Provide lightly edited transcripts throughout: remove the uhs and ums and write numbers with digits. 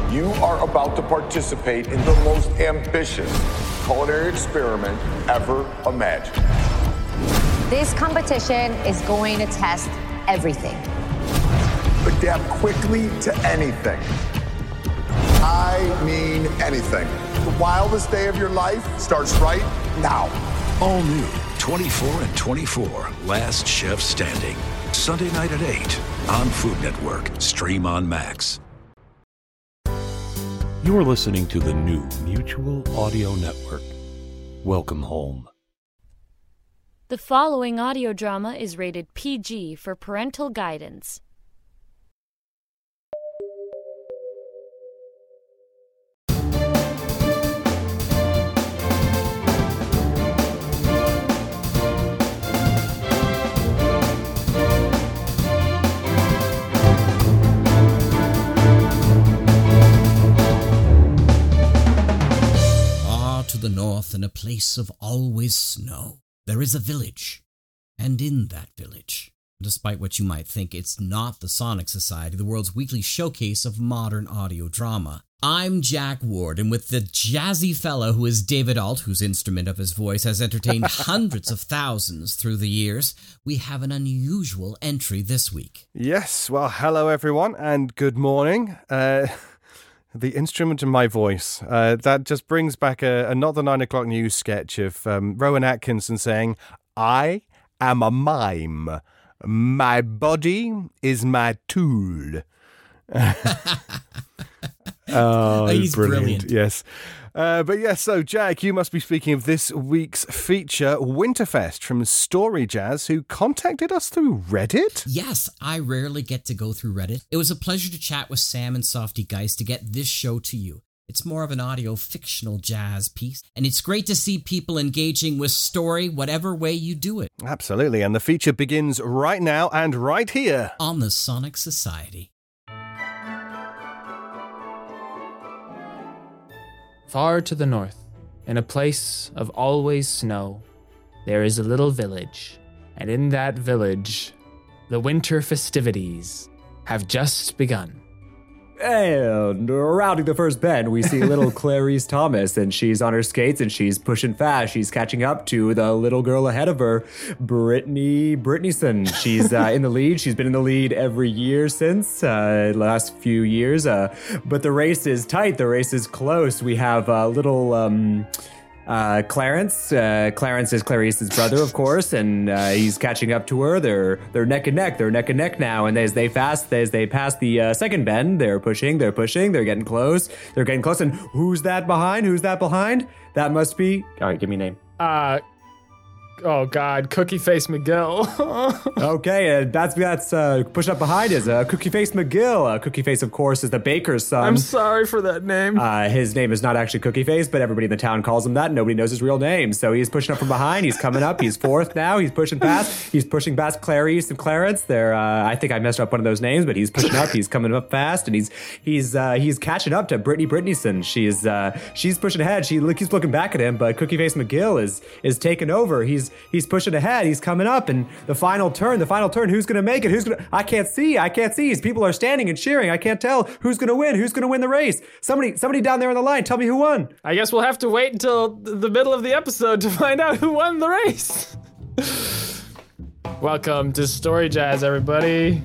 You are about to participate in the most ambitious culinary experiment ever imagined. This competition is going to test everything. Adapt quickly to anything. I mean anything. The wildest day of your life starts right now. All new 24 and 24, Last Chef Standing. Sunday night at 8 on Food Network. Stream on Max. You are listening to the new Mutual Audio Network. Welcome home. The following audio drama is rated PG for parental guidance. To the north, in a place of always snow, there is a village. And in that village, despite what you might think, it's not the Sonic Society, the world's weekly showcase of modern audio drama. I'm Jack Ward, and with the jazzy fellow who is David Alt, whose instrument of his voice has entertained hundreds of thousands through the years, we have an unusual entry this week. Yes, well, hello everyone, and good morning. The instrument of my voice. That just brings back a Not the 9 o'clock news sketch of Rowan Atkinson saying, I am a mime. My body is my tool. Oh, he's brilliant. Yes. But yes, so Jack, you must be speaking of this week's feature, Winterfest, from Story Jazz, who contacted us through Reddit? Yes, I rarely get to go through Reddit. It was a pleasure to chat with Sam and Softy Geist to get this show to you. It's more of an audio fictional jazz piece, and it's great to see people engaging with story whatever way you do it. Absolutely, and the feature begins right now and right here on the Sonic Society. Far to the north, in a place of always snow, there is a little village, and in that village, the winter festivities have just begun. And rounding the first bend, we see little Clarice Thomas, and she's on her skates, and she's pushing fast. She's catching up to the little girl ahead of her, Brittanyson. She's in the lead. She's been in the lead every year since last few years. But the race is tight. The race is close. We have little Clarence. Clarence is Clarice's brother, of course, and he's catching up to her. They're neck and neck. They're neck and neck now. And as they pass the second bend, they're pushing. They're getting close. And who's that behind? That must be. All right, give me a name. Oh God, Cookie Face McGill. Okay, that's pushed up behind is Cookie Face McGill. Cookie Face, of course, is the baker's son. I'm sorry for that name. His name is not actually Cookie Face, but everybody in the town calls him that. Nobody knows his real name, so he's pushing up from behind. He's coming up. He's fourth now. He's pushing past. He's pushing past Clarice and Clarence. They're I think I messed up one of those names, but he's pushing up. He's coming up fast, and he's catching up to Brittanyson. She's pushing ahead. She keeps looking back at him, but Cookie Face McGill is taking over. He's pushing ahead. He's coming up, and the final turn. Who's going to make it? I can't see. These people are standing and cheering. I can't tell who's going to win. Who's going to win the race? Somebody down there on the line. Tell me who won. I guess we'll have to wait until the middle of the episode to find out who won the race. Welcome to Story Jazz, everybody.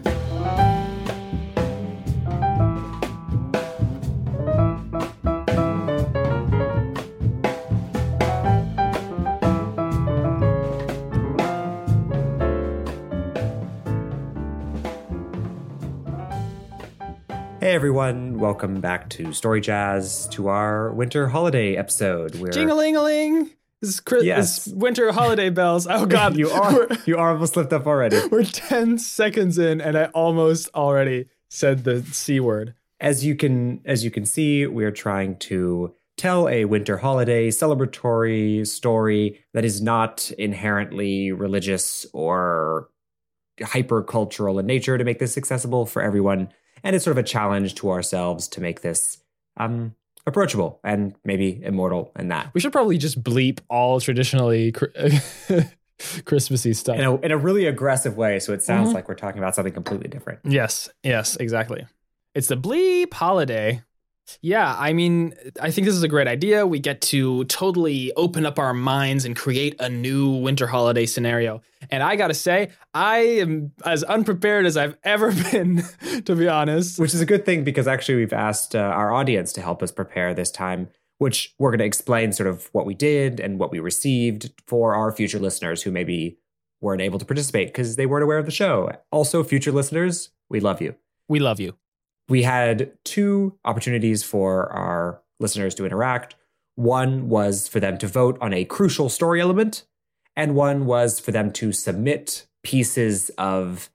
Hey everyone, welcome back to Story Jazz, to our winter holiday episode. Jing-a-ling-a-ling! It's winter holiday bells. Oh God, you are almost slipped up already. We're 10 seconds in, and I almost already said the C word. As you can see, we're trying to tell a winter holiday celebratory story that is not inherently religious or hyper-cultural in nature, to make this accessible for everyone. And it's sort of a challenge to ourselves to make this approachable and maybe immortal in that. We should probably just bleep all traditionally Christmassy stuff. In a really aggressive way, so it sounds like we're talking about something completely different. Yes, exactly. It's the bleep holiday. Yeah, I mean, I think this is a great idea. We get to totally open up our minds and create a new winter holiday scenario. And I gotta say, I am as unprepared as I've ever been, to be honest. Which is a good thing because actually we've asked our audience to help us prepare this time, which we're going to explain sort of what we did and what we received for our future listeners who maybe weren't able to participate because they weren't aware of the show. Also, future listeners, we love you. We love you. We had 2 opportunities for our listeners to interact. One was for them to vote on a crucial story element, and one was for them to submit pieces of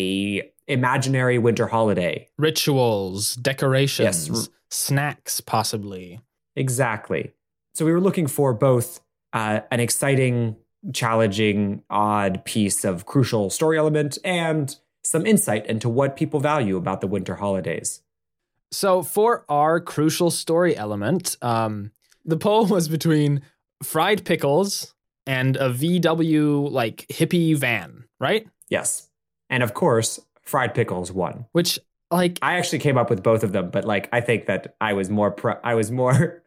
a imaginary winter holiday. Rituals, decorations, Yes. snacks, possibly. Exactly. So we were looking for both an exciting, challenging, odd piece of crucial story element and some insight into what people value about the winter holidays. So for our crucial story element, the poll was between fried pickles and a VW like hippie van, right? Yes. And of course, fried pickles won. Which like I actually came up with both of them, but like I think that I was more I was more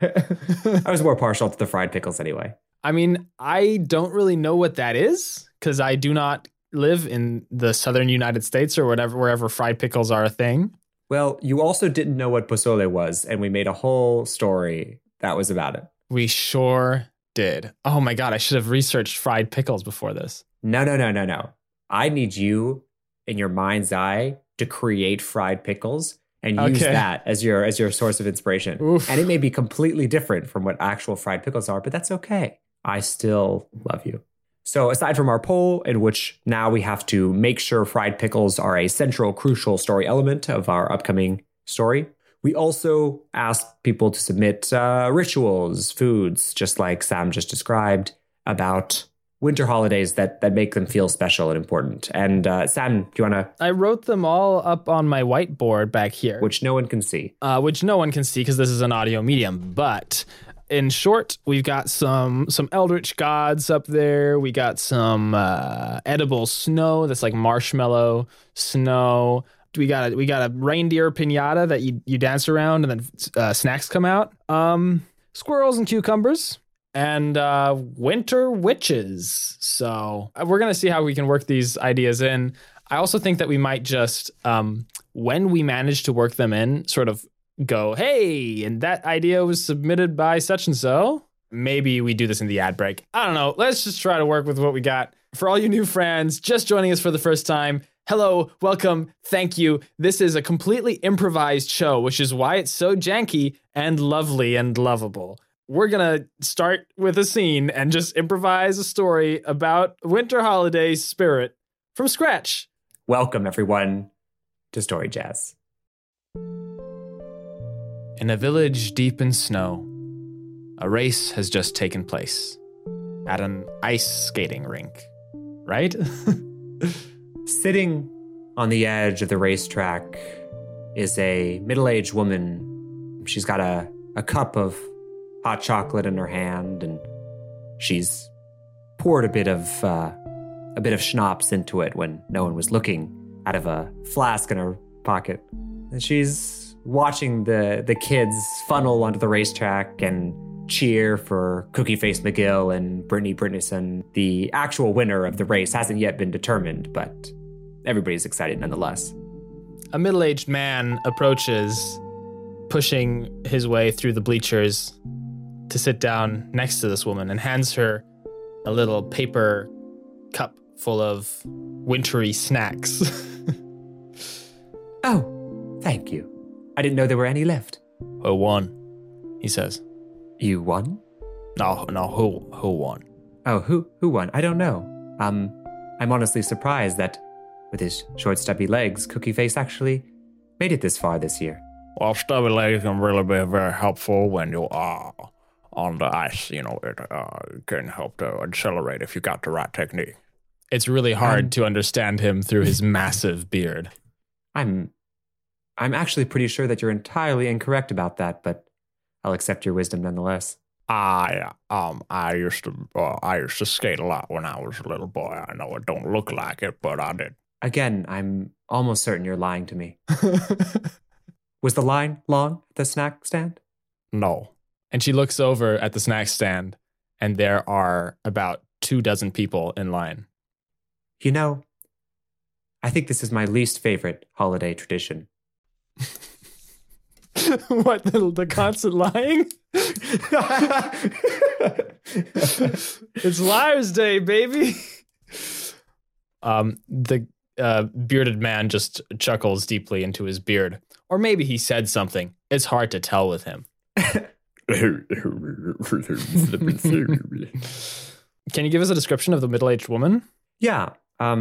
partial to the fried pickles anyway. I mean, I don't really know what that is because I do not live in the southern United States or wherever fried pickles are a thing. Well, you also didn't know what pozole was, and we made a whole story that was about it. We sure did. Oh my God, I should have researched fried pickles before this. No. I need you in your mind's eye to create fried pickles and use that as your source of inspiration. Oof. And it may be completely different from what actual fried pickles are, but that's okay. I still love you. So aside from our poll, in which now we have to make sure fried pickles are a central, crucial story element of our upcoming story, we also asked people to submit rituals, foods, just like Sam just described, about winter holidays that make them feel special and important. And Sam, do you want to? I wrote them all up on my whiteboard back here. Which no one can see. Which no one can see because this is an audio medium. But in short, we've got some eldritch gods up there. We got some edible snow that's like marshmallow snow. We got a reindeer piñata that you dance around and then snacks come out. Squirrels and cucumbers. And winter witches. So we're going to see how we can work these ideas in. I also think that we might just, when we manage to work them in, sort of go, hey, and that idea was submitted by such and so. Maybe we do this in the ad break. I don't know. Let's just try to work with what we got. For all you new friends just joining us for the first time, hello, welcome, thank you. This is a completely improvised show, which is why it's so janky and lovely and lovable. We're going to start with a scene and just improvise a story about winter holiday spirit from scratch. Welcome, everyone, to Story Jazz. In a village deep in snow, a race has just taken place at an ice skating rink, right? Sitting on the edge of the racetrack is a middle-aged woman. She's got a cup of hot chocolate in her hand, and she's poured a bit of schnapps into it when no one was looking, out of a flask in her pocket. And she's watching the kids funnel onto the racetrack and cheer for Cookie Face McGill and Brittany Britnison. The actual winner of the race hasn't yet been determined, but everybody's excited nonetheless. A middle-aged man approaches, pushing his way through the bleachers to sit down next to this woman and hands her a little paper cup full of wintry snacks. Oh, thank you. I didn't know there were any left. Who won? He says. You won? No, who won? Oh, who won? I don't know. I'm honestly surprised that with his short, stubby legs, Cookie Face actually made it this far this year. Well, stubby legs can really be very helpful when you are on the ice. You know, it can help to accelerate if you got the right technique. It's really hard to understand him through his massive beard. I'm actually pretty sure that you're entirely incorrect about that, but I'll accept your wisdom nonetheless. I used to skate a lot when I was a little boy. I know it don't look like it, but I did. Again, I'm almost certain you're lying to me. Was the line long at the snack stand? No. And she looks over at the snack stand, and there are about 24 people in line. You know, I think this is my least favorite holiday tradition. What, the constant lying? It's Liar's Day, baby. The bearded man just chuckles deeply into his beard. Or maybe he said something. It's hard to tell with him. Can you give us a description of the middle-aged woman? Yeah.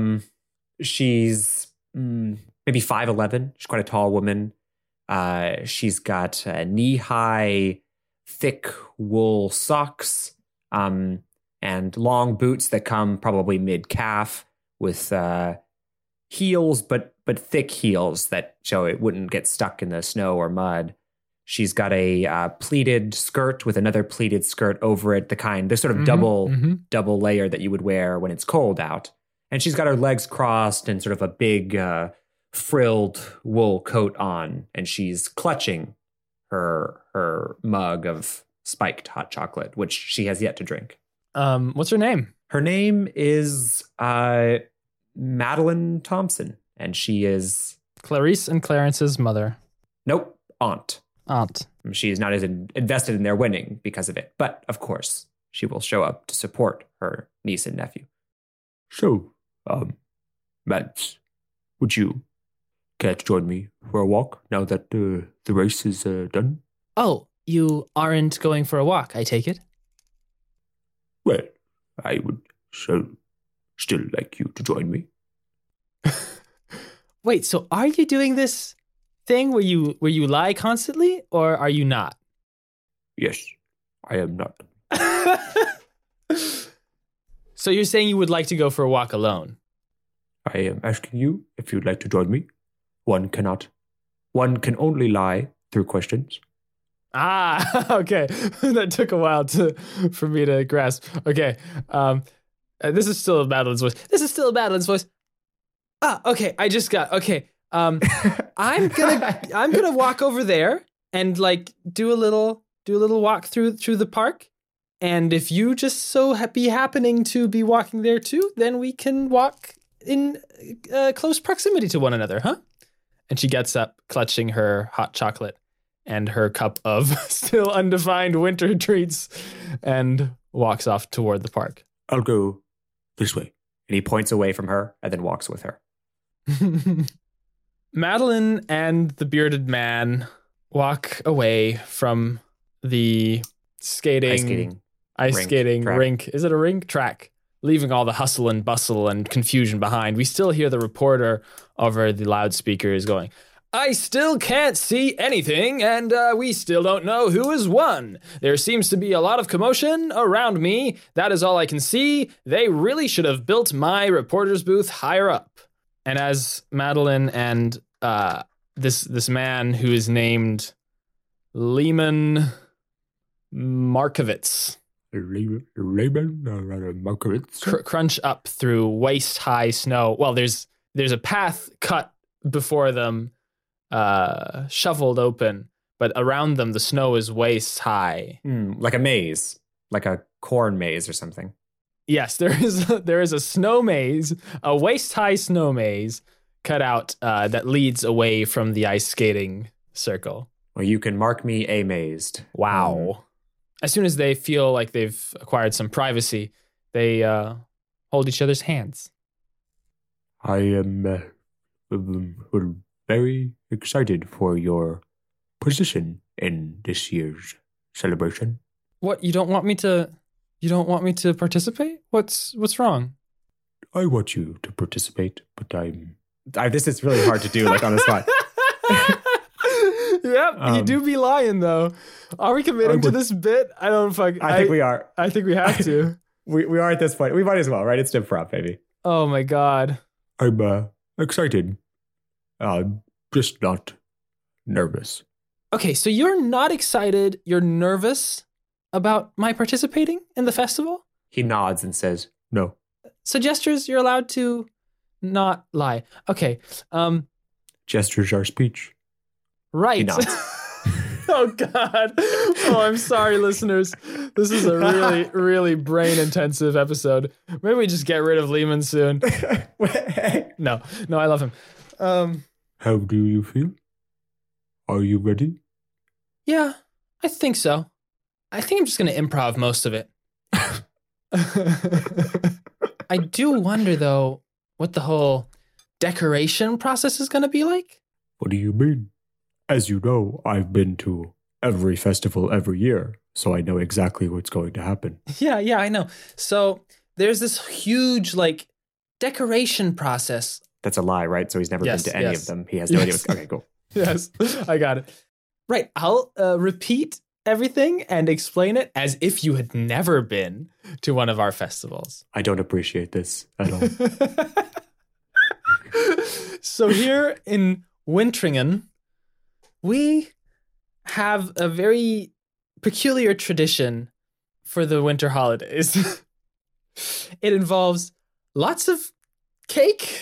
She's maybe 5'11". She's quite a tall woman. She's got knee-high, thick wool socks, and long boots that come probably mid-calf with heels, but thick heels that show it wouldn't get stuck in the snow or mud. She's got a pleated skirt with another pleated skirt over it, the sort of double layer that you would wear when it's cold out. And she's got her legs crossed and sort of a big frilled wool coat on, and she's clutching her mug of spiked hot chocolate, which she has yet to drink. What's her name? Her name is Madeline Thompson, and she is Clarice and Clarence's mother. Nope, aunt. Aunt. She is not as invested in their winning because of it, but of course she will show up to support her niece and nephew. So, Mads, would you care to join me for a walk now that the race is done? Oh, you aren't going for a walk, I take it? Well, I would still like you to join me. Wait, so are you doing this thing where you lie constantly, or are you not? Yes, I am not. So you're saying you would like to go for a walk alone? I am asking you if you'd like to join me. One can only lie through questions. Ah, okay. That took a while for me to grasp. Okay. This is still Madeline's voice. Ah, okay. I just got, okay. I'm gonna walk over there and like do a little walk through the park. And if you just so be happening to be walking there too, then we can walk in close proximity to one another, huh? And she gets up, clutching her hot chocolate and her cup of still undefined winter treats, and walks off toward the park. I'll go this way. And he points away from her and then walks with her. Madeline and the bearded man walk away from the ice skating rink. Is it a rink? Track. Leaving all the hustle and bustle and confusion behind. We still hear the reporter over the loudspeakers going, I still can't see anything, and we still don't know who has won. There seems to be a lot of commotion around me. That is all I can see. They really should have built my reporter's booth higher up. And as Madeline and this man who is named Lehman Markovitz crunch up through waist-high snow. Well, there's a path cut before them, shoveled open, but around them the snow is waist-high. Like a maze, like a corn maze or something. Yes, there is a snow maze, a waist-high snow maze cut out that leads away from the ice skating circle. Well, you can mark me amazed. Wow. As soon as they feel like they've acquired some privacy, they hold each other's hands. I am very excited for your position in this year's celebration. What, you don't want me to participate? What's wrong? I want you to participate, but this is really hard to do, like on the spot. Yep, you do be lying though. Are we committing to this bit? I think we are. I think we have to. we are at this point. We might as well, right? It's improv, baby. Oh my God. I'm excited. Just not nervous. Okay, so you're not excited, you're nervous about my participating in the festival? He nods and says, no. So gestures, you're allowed to not lie. Okay. Gestures are speech. Right. He nods. Oh, God. Oh, I'm sorry, listeners. This is a really, really brain-intensive episode. Maybe we just get rid of Lehman soon. No, I love him. How do you feel? Are you ready? Yeah, I think so. I think I'm just going to improv most of it. I do wonder, though, what the whole decoration process is going to be like. What do you mean? As you know, I've been to every festival every year, so I know exactly what's going to happen. Yeah, I know. So there's this huge, decoration process. That's a lie, right? So he's never been to any of them. He has no idea. Okay, cool. Yes, I got it. Right, I'll repeat everything and explain it as if you had never been to one of our festivals. I don't appreciate this at all. So here in Wintringen, we have a very peculiar tradition for the winter holidays. It involves lots of cake,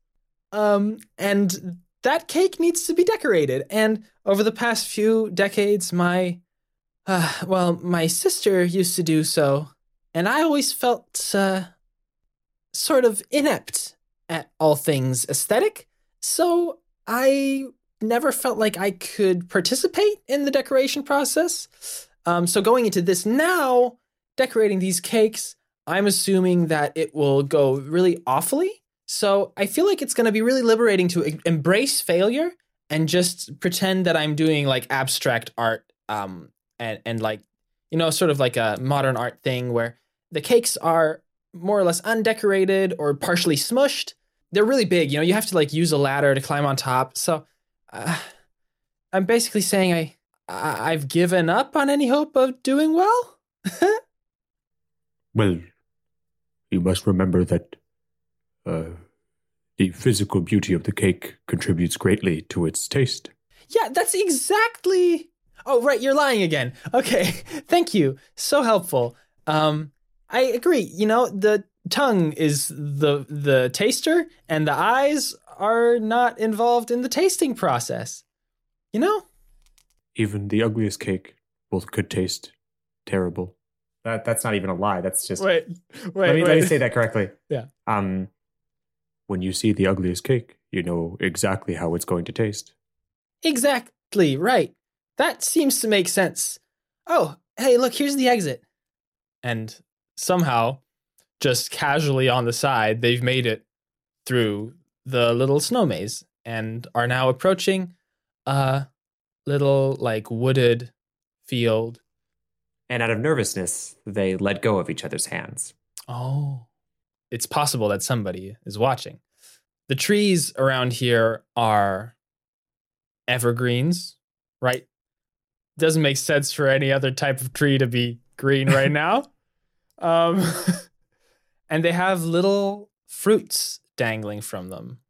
and that cake needs to be decorated. And over the past few decades, my sister used to do so, and I always felt sort of inept at all things aesthetic, so I never felt like I could participate in the decoration process. So going into this now, decorating these cakes, I'm assuming that it will go really awfully. So I feel like it's going to be really liberating to embrace failure and just pretend that I'm doing abstract art, and sort of like a modern art thing where the cakes are more or less undecorated or partially smushed. They're really big, you have to use a ladder to climb on top. So I'm basically saying I've given up on any hope of doing well. Well, you must remember that the physical beauty of the cake contributes greatly to its taste. Yeah, that's exactly... Oh, right, you're lying again. Okay, thank you. So helpful. I agree. The tongue is the taster, and the eyes are not involved in the tasting process. Even the ugliest cake could taste terrible. That's not even a lie. That's just... Wait. Let me say that correctly. Yeah. When you see the ugliest cake, you know exactly how it's going to taste. Exactly, right. That seems to make sense. Oh, hey, look, here's the exit. And somehow, just casually on the side, they've made it through the little snow maze and are now approaching a little wooded field. And out of nervousness, they let go of each other's hands. Oh, it's possible that somebody is watching. The trees around here are evergreens, right? Doesn't make sense for any other type of tree to be green right now. And they have little fruits dangling from them.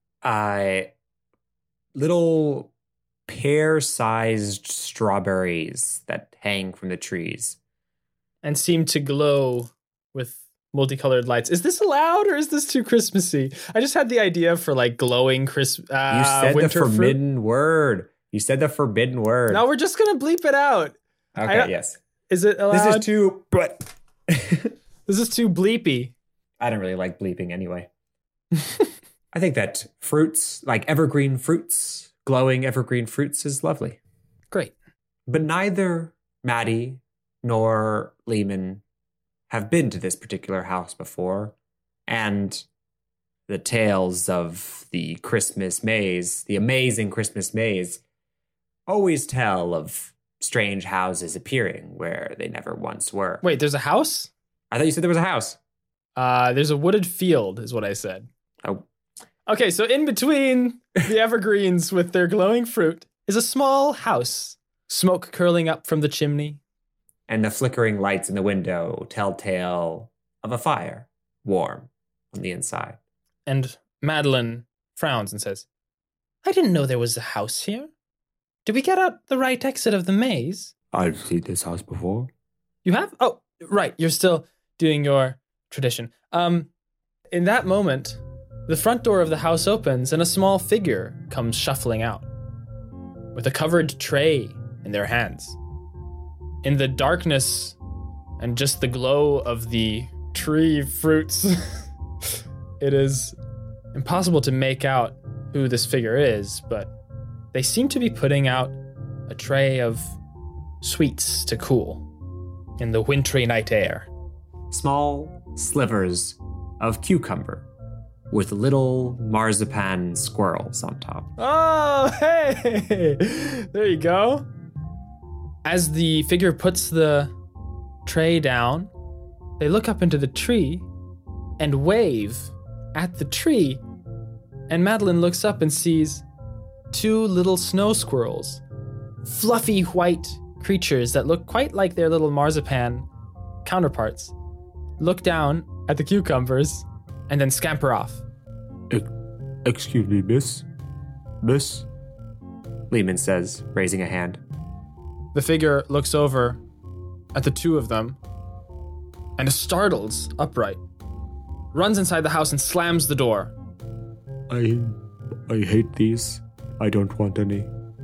Little pear-sized strawberries that hang from the trees. And seem to glow with multicolored lights. Is this allowed or is this too Christmassy? I just had the idea for glowing you said the forbidden word. You said the forbidden word. No, we're just going to bleep it out. Okay, yes. Is it allowed? This is too... This is too bleepy. I don't really like bleeping anyway. I think that fruits, evergreen fruits, glowing evergreen fruits is lovely. Great. But neither Maddie nor Lehman have been to this particular house before. And the tales of the Christmas maze, the amazing Christmas maze, always tell of strange houses appearing where they never once were. Wait, there's a house? I thought you said there was a house. There's a wooded field, is what I said. Oh. Okay, so in between the evergreens with their glowing fruit is a small house, smoke curling up from the chimney. And the flickering lights in the window tell tale of a fire, warm on the inside. And Madeline frowns and says, I didn't know there was a house here. Did we get out the right exit of the maze? I've seen this house before. You have? Oh, right. You're still doing your tradition. In that moment, the front door of the house opens and a small figure comes shuffling out. with a covered tray in their hands. In the darkness and just the glow of the tree fruits, it is impossible to make out who this figure is, but they seem to be putting out a tray of sweets to cool in the wintry night air. Small slivers of cucumber with little marzipan squirrels on top. Oh, hey! There you go. As the figure puts the tray down, they look up into the tree and wave at the tree. And Madeline looks up and sees 2 little snow squirrels, fluffy white creatures that look quite like their little marzipan counterparts, look down at the cucumbers and then scamper off. Excuse me, miss? Miss? Lehman says, raising a hand. The figure looks over at the 2 of them and startles upright, runs inside the house and slams the door. I hate these. I don't want any.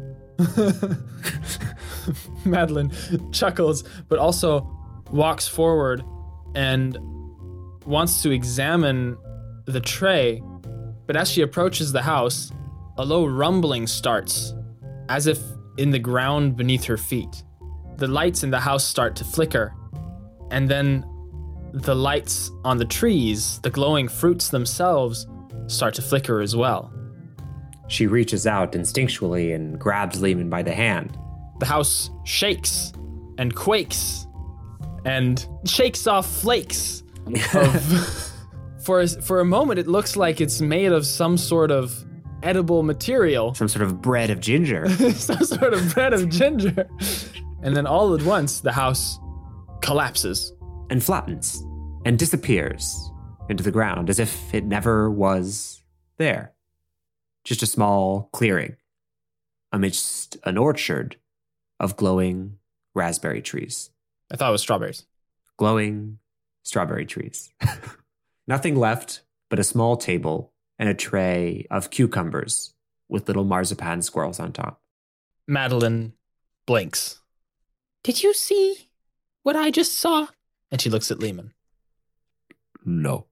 Madeline chuckles, but also walks forward and wants to examine the tray. But as she approaches the house, a low rumbling starts, as if in the ground beneath her feet. The lights in the house start to flicker, and then the lights on the trees, the glowing fruits themselves, start to flicker as well. She reaches out instinctually and grabs Lehman by the hand. The house shakes and quakes and shakes off flakes of... For a moment, it looks like it's made of some sort of edible material. Some sort of bread of ginger. Some sort of bread of ginger. And then all at once, the house collapses. And flattens. And disappears into the ground as if it never was there. Just a small clearing amidst an orchard of glowing raspberry trees. I thought it was strawberries. Glowing strawberry trees. Nothing left but a small table and a tray of cucumbers with little marzipan squirrels on top. Madeline blinks. Did you see what I just saw? And she looks at Lehman. No.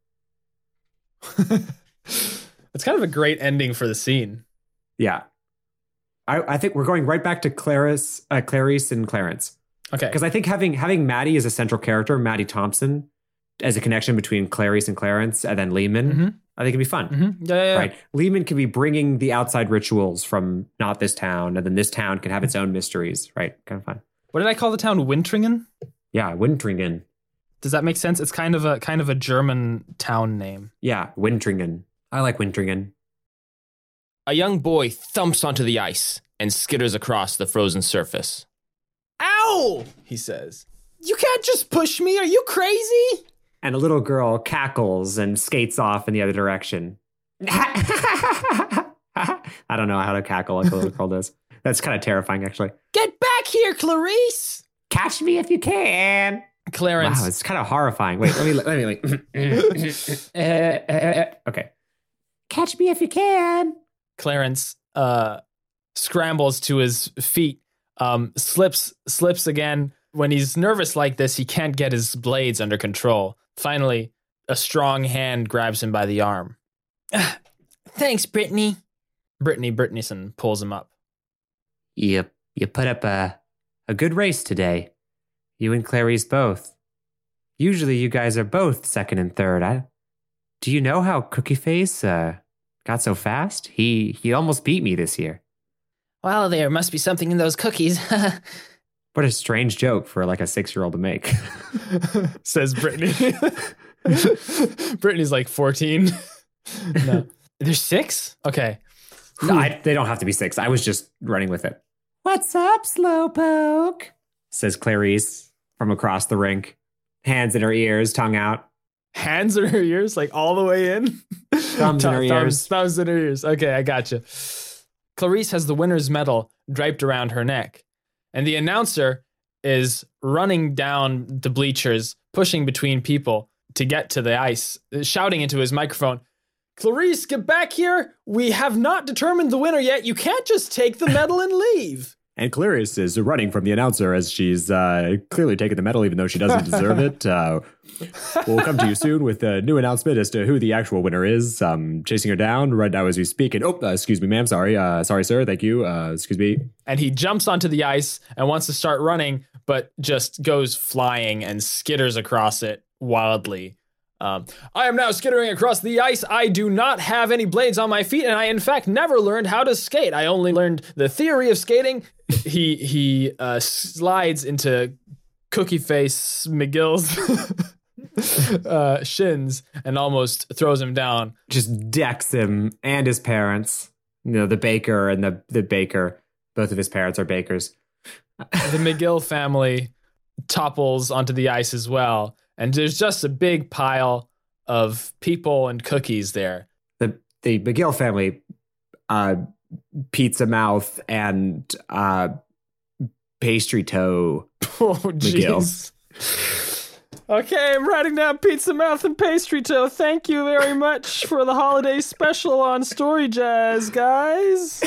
It's kind of a great ending for the scene. Yeah. I think we're going right back to Clarice and Clarence. Okay. Because I think having Maddie as a central character, Maddie Thompson, as a connection between Clarice and Clarence, and then Lehman, I think it'd be fun. Mm-hmm. Yeah. Right? Lehman can be bringing the outside rituals from not this town, and then this town can have its own mysteries, right? Kind of fun. What did I call the town? Wintringen? Yeah, Wintringen. Does that make sense? It's kind of a German town name. Yeah, Wintringen. I like Wintringen. A young boy thumps onto the ice and skitters across the frozen surface. Ow! He says. You can't just push me. Are you crazy? And a little girl cackles and skates off in the other direction. I don't know how to cackle like a little girl does. That's kind of terrifying, actually. Get back here, Clarice! Catch me if you can. Clarence. Wow, it's kind of horrifying. Wait, let me okay. Catch me if you can. Clarence scrambles to his feet, slips again. When he's nervous like this, he can't get his blades under control. Finally, a strong hand grabs him by the arm. Thanks, Brittany. Brittany Brittanyson pulls him up. You put up a good race today. You and Clarice both. Usually you guys are both second and third. Do you know how Cookie Face got so fast? He almost beat me this year. Well, there must be something in those cookies. What a strange joke for like a 6-year-old to make. Says Brittany. Brittany's like 14. No. They're 6? Okay. No, they don't have to be 6. I was just running with it. What's up, Slowpoke? Says Clarice from across the rink. Hands in her ears, tongue out. Hands in her ears? Like all the way in? Thumbs in her ears. Thumbs in her ears. Okay, I gotcha. Clarice has the winner's medal draped around her neck. And the announcer is running down the bleachers, pushing between people to get to the ice, shouting into his microphone, Clarice, get back here. We have not determined the winner yet. You can't just take the medal and leave. And Clarice is running from the announcer as she's clearly taken the medal, even though she doesn't deserve it. We'll come to you soon with a new announcement as to who the actual winner is. Chasing her down right now as we speak. And excuse me, ma'am. Sorry, sir. Thank you. Excuse me. And he jumps onto the ice and wants to start running, but just goes flying and skitters across it wildly. I am now skittering across the ice. I do not have any blades on my feet, and I, in fact, never learned how to skate. I only learned the theory of skating. He slides into Cookie Face McGill's shins and almost throws him down. Just decks him and his parents. The baker and the baker. Both of his parents are bakers. The McGill family topples onto the ice as well. And there's just a big pile of people and cookies there. The McGill family, pizza mouth and pastry toe. Oh, jeez. Okay, I'm writing down pizza mouth and pastry toe. Thank you very much for the holiday special on Story Jazz, guys.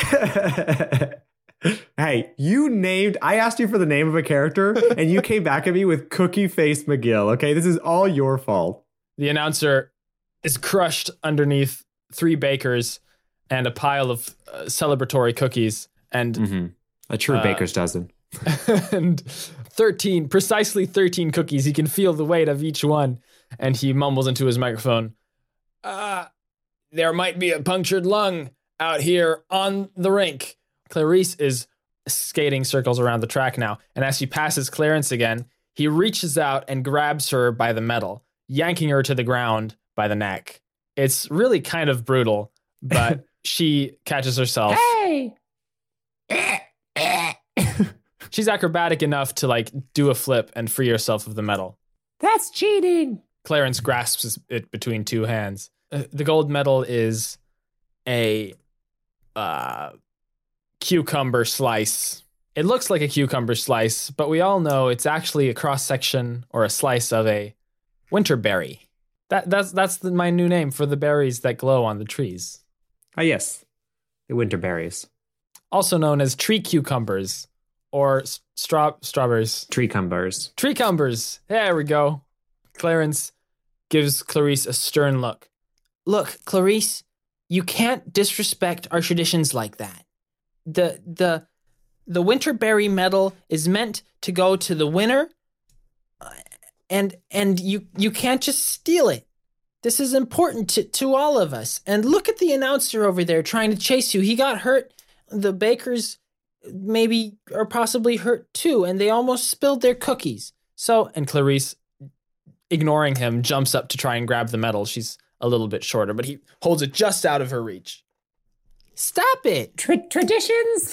Hey, I asked you for the name of a character, and you came back at me with Cookie Face McGill, okay? This is all your fault. The announcer is crushed underneath 3 bakers and a pile of celebratory cookies. And a true baker's dozen. And precisely 13 cookies. He can feel the weight of each one. And he mumbles into his microphone, there might be a punctured lung out here on the rink. Clarice is skating circles around the track now, and as she passes Clarence again, he reaches out and grabs her by the medal, yanking her to the ground by the neck. It's really kind of brutal, but she catches herself. Hey! She's acrobatic enough to do a flip and free herself of the medal. That's cheating. Clarence grasps it between 2 hands. The gold medal is a cucumber slice. It looks like a cucumber slice, but we all know it's actually a cross-section or a slice of a winter berry. That's my new name for the berries that glow on the trees. Ah, yes. The winter berries. Also known as tree cucumbers or strawberries. Treecumbers. Treecumbers. There we go. Clarence gives Clarice a stern look. Look, Clarice, you can't disrespect our traditions like that. The Winterberry medal is meant to go to the winner, and you can't just steal it. This is important to all of us. And look at the announcer over there trying to chase you. He got hurt. The bakers maybe or possibly hurt too, and they almost spilled their cookies. And Clarice, ignoring him, jumps up to try and grab the medal. She's a little bit shorter, but he holds it just out of her reach. Stop it. Traditions?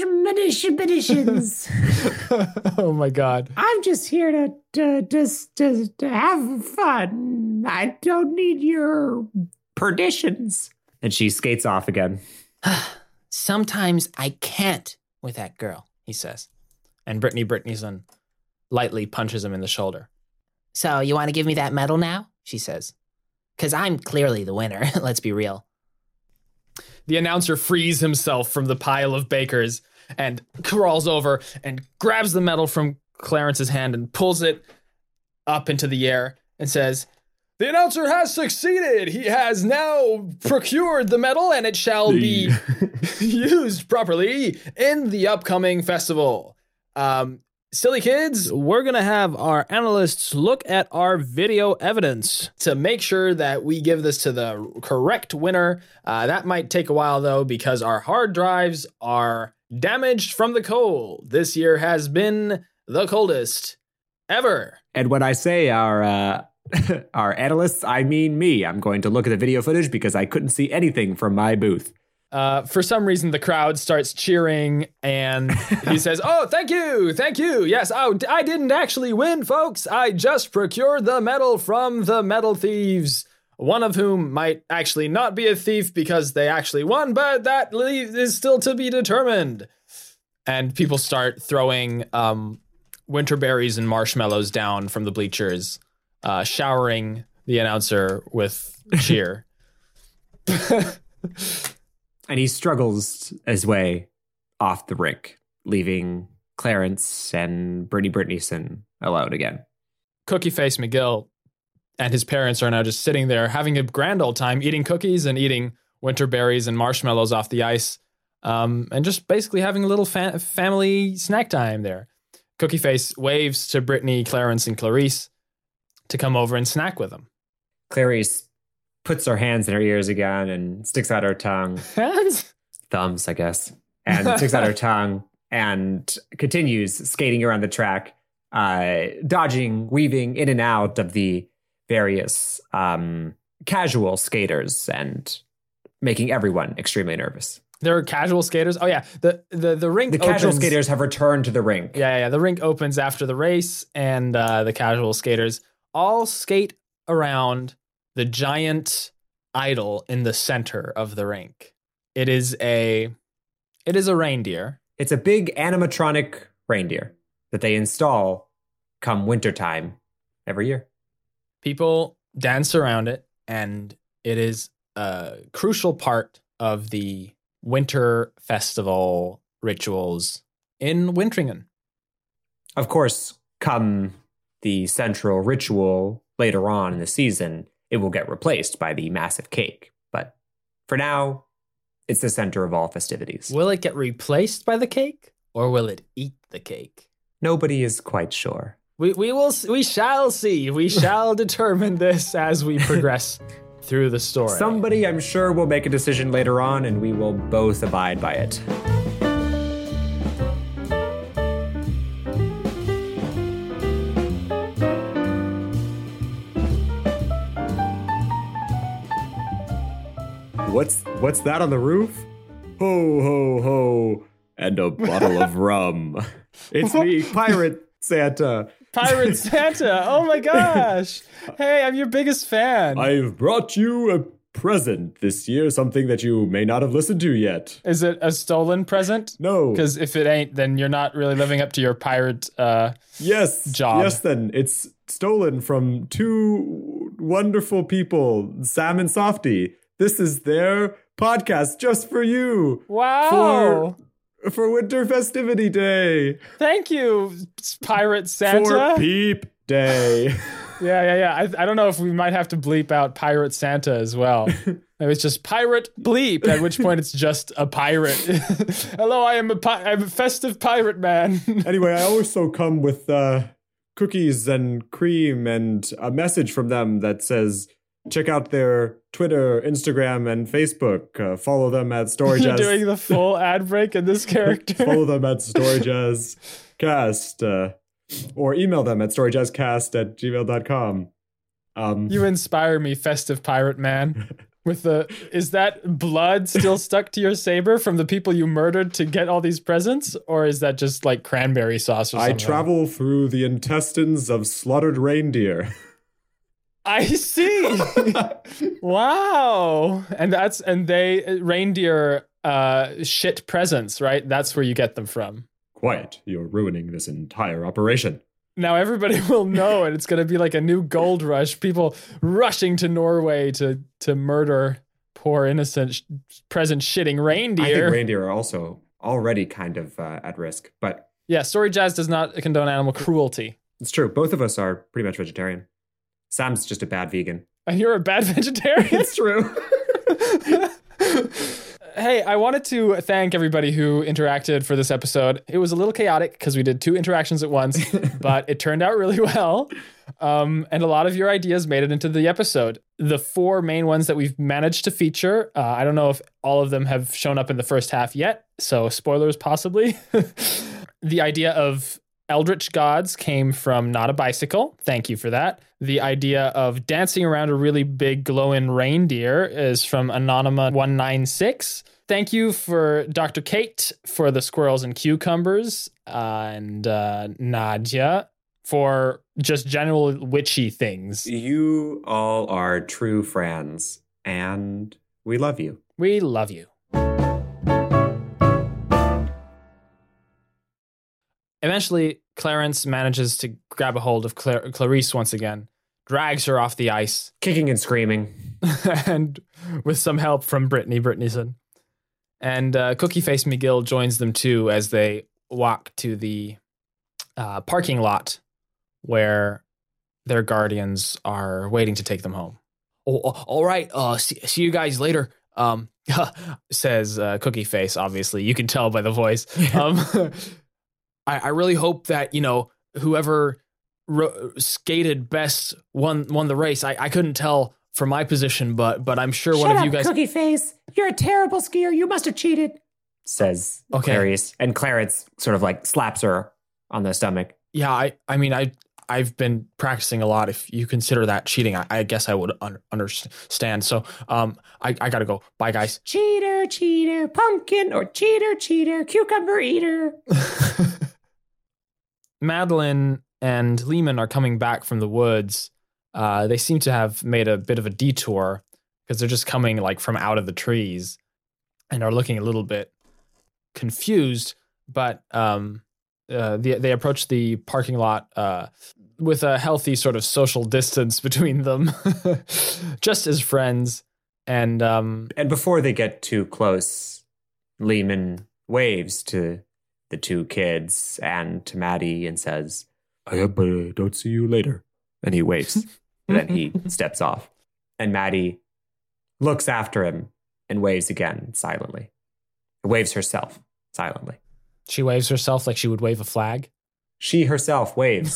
Traditions. Oh my God. I'm just here to have fun. I don't need your perditions. And she skates off again. Sometimes I can't with that girl, he says. And Brittany Brittanyson lightly punches him in the shoulder. So you want to give me that medal now? She says. Because I'm clearly the winner. Let's be real. The announcer frees himself from the pile of bakers and crawls over and grabs the medal from Clarence's hand and pulls it up into the air and says, "The announcer has succeeded. He has now procured the medal and it shall be used properly in the upcoming festival. Silly kids, we're going to have our analysts look at our video evidence to make sure that we give this to the correct winner. That might take a while, though, because our hard drives are damaged from the cold. This year has been the coldest ever." And when I say our analysts, I mean me. I'm going to look at the video footage because I couldn't see anything from my booth. For some reason, the crowd starts cheering, and he says, "Oh, thank you. Yes, I didn't actually win, folks. I just procured the medal from the medal thieves, one of whom might actually not be a thief because they actually won, but that is still to be determined." And people start throwing winter berries and marshmallows down from the bleachers, showering the announcer with cheer. And he struggles his way off the rink, leaving Clarence and Brittany Britneyson alone again. Cookie Face McGill and his parents are now just sitting there having a grand old time eating cookies and eating winter berries and marshmallows off the ice, and just basically having a little family snack time there. Cookie Face waves to Brittany, Clarence, and Clarice to come over and snack with him. Clarice puts her hands in her ears again and sticks out her tongue. Hands? Thumbs, I guess. And sticks out her tongue and continues skating around the track, dodging, weaving in and out of the various casual skaters and making everyone extremely nervous. There are casual skaters. Oh yeah, the rink. The casual skaters have returned to the rink. Yeah. The rink opens after the race, and the casual skaters all skate around the giant idol in the center of the rink. It is a reindeer. It's a big animatronic reindeer that they install come wintertime every year. People dance around it, and it is a crucial part of the winter festival rituals in Wintringen. Of course, come the central ritual later on in the season, it will get replaced by the massive cake. But for now, it's the center of all festivities. Will it get replaced by the cake, or will it eat the cake? Nobody is quite sure. We shall see. We shall determine this as we progress through the story. Somebody, I'm sure, will make a decision later on, and we will both abide by it. What's that on the roof? Ho, ho, ho, and a bottle of rum. It's me, Pirate Santa. Pirate Santa! Oh my gosh! Hey, I'm your biggest fan. I've brought you a present this year, something that you may not have listened to yet. Is it a stolen present? No. Because if it ain't, then you're not really living up to your pirate job. Yes, then. It's stolen from two wonderful people, Sam and Softy. This is their podcast just for you. Wow. For Winter Festivity Day. Thank you, Pirate Santa. For Peep Day. Yeah. I don't know if we might have to bleep out Pirate Santa as well. Maybe it's just Pirate Bleep, at which point it's just a pirate. Hello, I'm a festive pirate man. Anyway, I also come with cookies and cream and a message from them that says, check out their Twitter, Instagram, and Facebook. Follow them at StoryJazz. You're doing the full ad break in this character. Follow them at StoryJazzCast. Or email them at storyjazzcast@gmail.com. You inspire me, festive pirate man. Is that blood still stuck to your saber from the people you murdered to get all these presents? Or is that just like cranberry sauce or something? I travel through the intestines of slaughtered reindeer. I see. Wow. And they reindeer shit presents, right? That's where you get them from. Quiet. You're ruining this entire operation. Now everybody will know, and it's going to be like a new gold rush. People rushing to Norway to murder poor innocent present shitting reindeer. I think reindeer are also already kind of at risk, but yeah, Story Jazz does not condone animal cruelty. It's true. Both of us are pretty much vegetarian. Sam's just a bad vegan. And you're a bad vegetarian? It's true. Hey, I wanted to thank everybody who interacted for this episode. It was a little chaotic because we did 2 interactions at once, but it turned out really well. And a lot of your ideas made it into the episode. The 4 main ones that we've managed to feature, I don't know if all of them have shown up in the first half yet, so spoilers possibly. The idea of Eldritch Gods came from Not a Bicycle. Thank you for that. The idea of dancing around a really big glowing reindeer is from Anonyma196. Thank you for Dr. Kate for the squirrels and cucumbers, and Nadia for just general witchy things. You all are true friends, and we love you. We love you. Eventually, Clarence manages to grab a hold of Clarice once again, drags her off the ice. Kicking and screaming. And with some help from Brittanyson. And Cookie Face McGill joins them too as they walk to the parking lot where their guardians are waiting to take them home. Oh, all right. See you guys later. Says Cookie Face, obviously. You can tell by the voice. I really hope that, whoever skated best won the race. I couldn't tell from my position, but I'm sure one of you guys... Cookie Face. You're a terrible skier. You must have cheated. Says Clarice. And Clarence sort of like slaps her on the stomach. Yeah, I've been practicing a lot. If you consider that cheating, I guess I would understand. So I gotta go. Bye, guys. Cheater, pumpkin, or cheater, cucumber eater. Madeline and Lehman are coming back from the woods. They seem to have made a bit of a detour because they're just coming like from out of the trees and are looking a little bit confused. But they approach the parking lot with a healthy sort of social distance between them, just as friends. And before they get too close, Lehman waves to the two kids and to Maddie and says, I hope I don't see you later. And he waves. And then he steps off. And Maddie looks after him and waves again silently. Waves herself silently. She waves herself like she would wave a flag? She herself waves.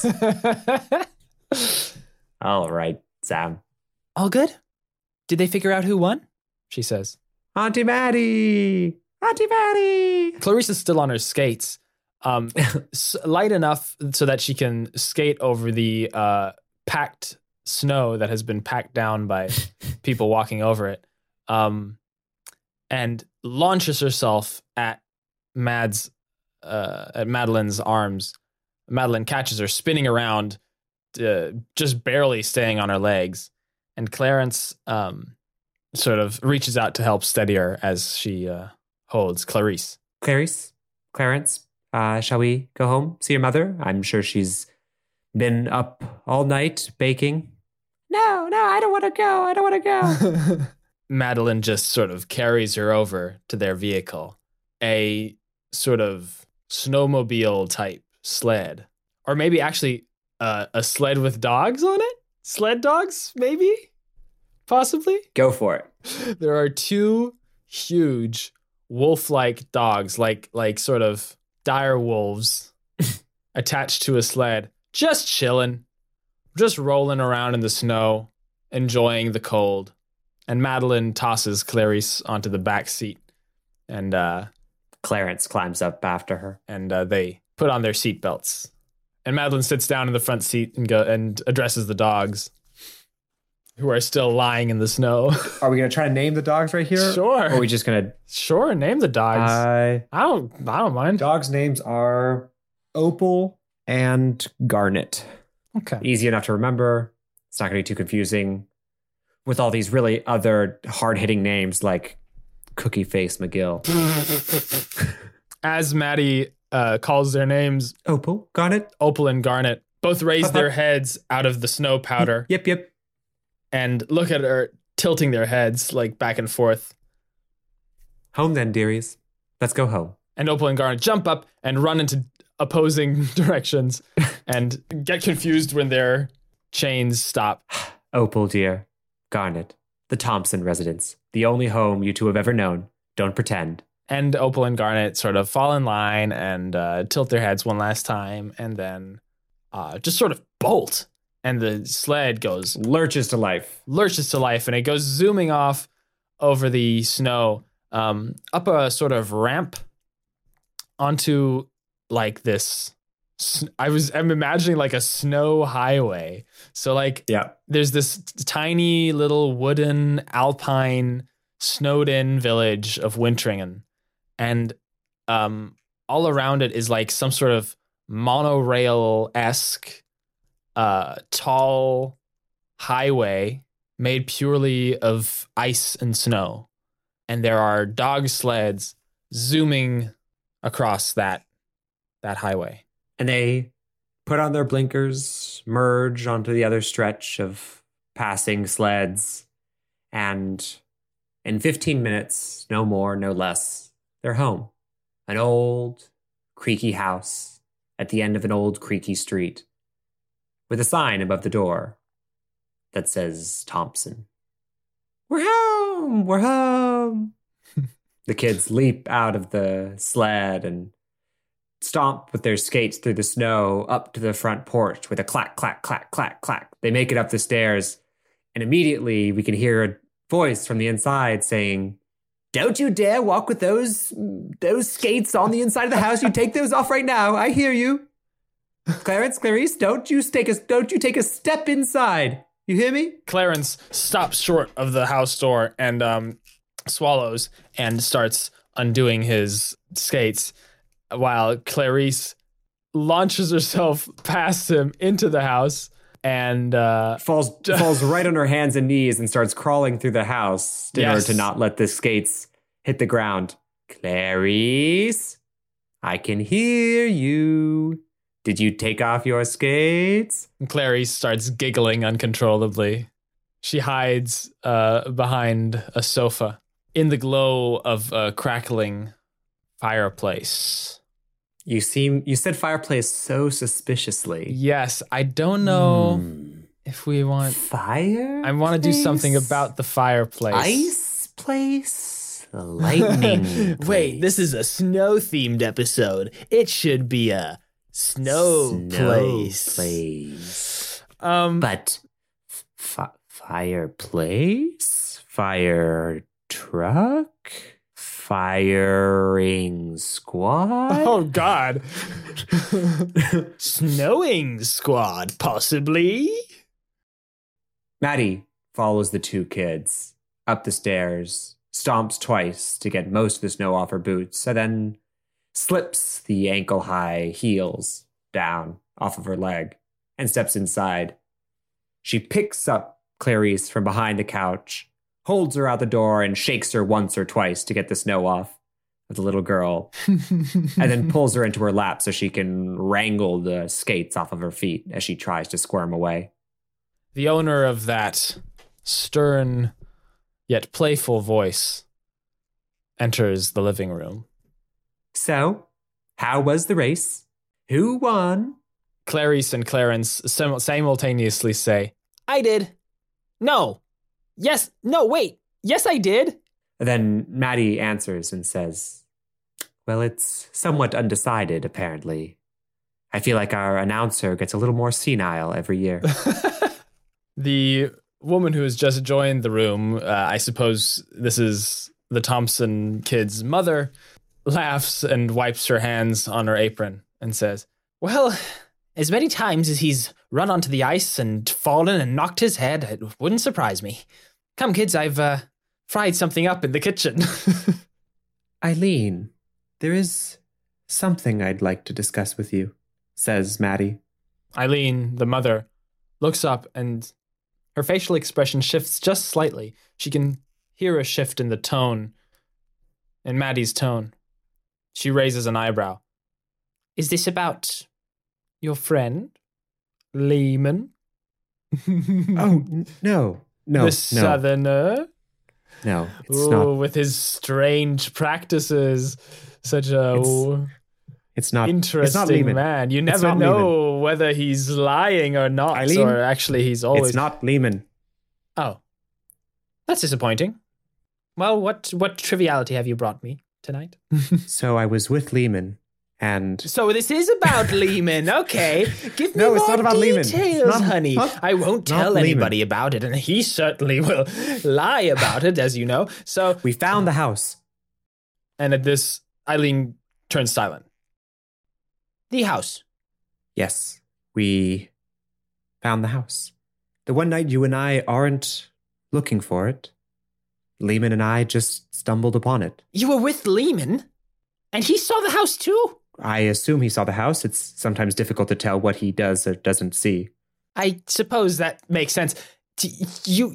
All right, Sam. All good? Did they figure out who won? She says. Auntie Maddie! Clarice is still on her skates. Light enough so that she can skate over the packed snow that has been packed down by people walking over it, and launches herself at Madeline's arms. Madeline catches her, spinning around, just barely staying on her legs, and Clarence sort of reaches out to help steady her as she holds Clarence, shall we go home, see your mother? I'm sure she's been up all night baking. No, I don't want to go. Madeline just sort of carries her over to their vehicle, a sort of snowmobile type sled, or maybe actually a sled with dogs on it. Sled dogs, maybe, possibly. Go for it. There are two huge wolf-like dogs, like sort of dire wolves, attached to a sled, just chilling, just rolling around in the snow, enjoying the cold. And Madeline tosses Clarice onto the back seat, and Clarence climbs up after her, and they put on their seatbelts. And Madeline sits down in the front seat and addresses the dogs, who are still lying in the snow. Are we gonna try to name the dogs right here? Sure. Or are we just gonna name the dogs? I don't mind. Dogs' names are Opal and Garnet. Okay. Easy enough to remember. It's not gonna be too confusing with all these really other hard-hitting names like Cookie Face McGill. As Maddie calls their names, Opal and Garnet both raise their heads out of the snow powder. Yep. And look at her tilting their heads like back and forth. Home then, dearies. Let's go home. And Opal and Garnet jump up and run into opposing directions and get confused when their chains stop. Opal, dear. Garnet, the Thompson residence, the only home you two have ever known. Don't pretend. And Opal and Garnet sort of fall in line and tilt their heads one last time, and then just sort of bolt. And the sled lurches to life, and it goes zooming off over the snow, up a sort of ramp onto like this. I'm imagining like a snow highway. So like, there's this tiny little wooden alpine snowed in village of Wintringen, and all around it is like some sort of monorail-esque tall highway made purely of ice and snow. And there are dog sleds zooming across that highway. And they put on their blinkers, merge onto the other stretch of passing sleds, and in 15 minutes, no more, no less, they're home. An old, creaky house at the end of an old, creaky street, with a sign above the door that says Thompson. We're home! We're home! The kids leap out of the sled and stomp with their skates through the snow up to the front porch with a clack, clack, clack, clack, clack. They make it up the stairs, and immediately we can hear a voice from the inside saying, "Don't you dare walk with those skates on the inside of the house. You take those off right now. I hear you. Clarence, Clarice, don't you take a step inside. You hear me?" Clarence stops short of the house door and swallows and starts undoing his skates, while Clarice launches herself past him into the house and falls right on her hands and knees and starts crawling through the house in order to not let the skates hit the ground. "Clarice, I can hear you. Did you take off your skates?" Clarice starts giggling uncontrollably. She hides behind a sofa in the glow of a crackling fireplace. You said fireplace so suspiciously. Yes, I don't know if we want fire. I want to do something about the fireplace. Ice place, lightning. Wait, this is a snow-themed episode. It should be a snow place. But fireplace, fire truck, firing squad. Oh God. Snowing squad, possibly. Maddie follows the two kids up the stairs, stomps twice to get most of the snow off her boots, and then slips the ankle-high heels down off of her leg and steps inside. She picks up Clarice from behind the couch, holds her out the door, and shakes her once or twice to get the snow off of the little girl, and then pulls her into her lap so she can wrangle the skates off of her feet as she tries to squirm away. The owner of that stern yet playful voice enters the living room. "So, how was the race? Who won?" Clarice and Clarence simultaneously say, "I did." "No." "Yes." "No, wait. Yes, I did." Then Maddie answers and says, "Well, it's somewhat undecided, apparently. I feel like our announcer gets a little more senile every year." The woman who has just joined the room, I suppose this is the Thompson kid's mother, laughs and wipes her hands on her apron and says, "Well, as many times as he's run onto the ice and fallen and knocked his head, it wouldn't surprise me. Come, kids, I've fried something up in the kitchen." "Eileen, there is something I'd like to discuss with you," says Maddie. Eileen, the mother, looks up and her facial expression shifts just slightly. She can hear a shift in the tone, in Maddie's tone. She raises an eyebrow. "Is this about your friend, Lehman?" "Oh, no. The Southerner? No, it's not. With his strange practices. Such a it's not interesting man. You never know whether he's lying or not. Eileen, or actually he's always... It's not Lehman. Oh. That's disappointing. Well, what triviality have you brought me tonight? So I was with Lehman, and... So this is about Lehman. Okay. Give me No, more it's not about Lehman. details, honey. I won't tell Lehman. anybody about it, and he certainly will lie about it, as you know. So... We found the house. And at this, Eileen turns silent. The house. Yes, we found the house. The one night you and I aren't looking for it. Lehman and I just stumbled upon it. You were with Lehman? And he saw the house too? I assume he saw the house. It's sometimes difficult to tell what he does or doesn't see. I suppose that makes sense. You...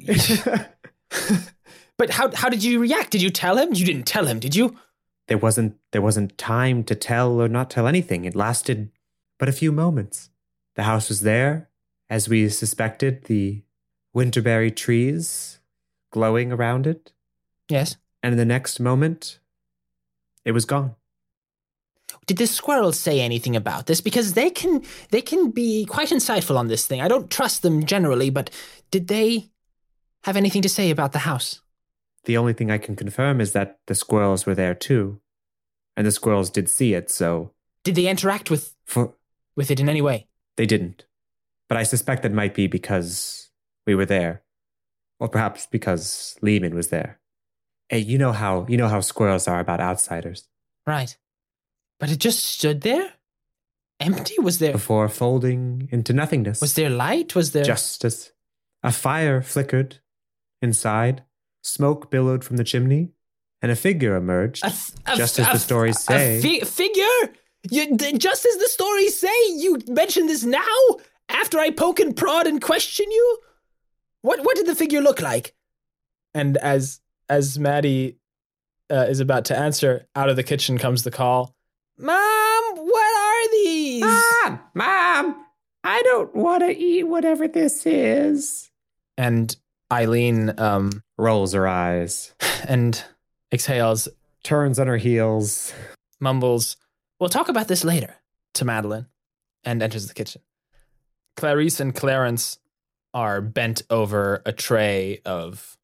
But how did you react? Did you tell him? You didn't tell him, did you? There wasn't time to tell or not tell anything. It lasted but a few moments. The house was there, as we suspected, the winterberry trees glowing around it. Yes. And in the next moment, it was gone. Did the squirrels say anything about this? Because they can be quite insightful on this thing. I don't trust them generally, but did they have anything to say about the house? The only thing I can confirm is that the squirrels were there too. And the squirrels did see it, so... Did they interact with it in any way? They didn't. But I suspect that might be because we were there. Or perhaps because Lehman was there. Hey, you know how squirrels are about outsiders. Right. But it just stood there? Empty? Was there... Before folding into nothingness. Was there light? Was there... Just as a fire flickered inside, smoke billowed from the chimney, and a figure emerged, just as the stories say. A figure? Just as the stories say? You mention this now? After I poke and prod and question you? What did the figure look like? And as Maddie is about to answer, out of the kitchen comes the call. Mom, what are these? Mom, I don't want to eat whatever this is. And Eileen rolls her eyes and exhales, turns on her heels, mumbles, "We'll talk about this later," to Madeline, and enters the kitchen. Clarice and Clarence are bent over a tray of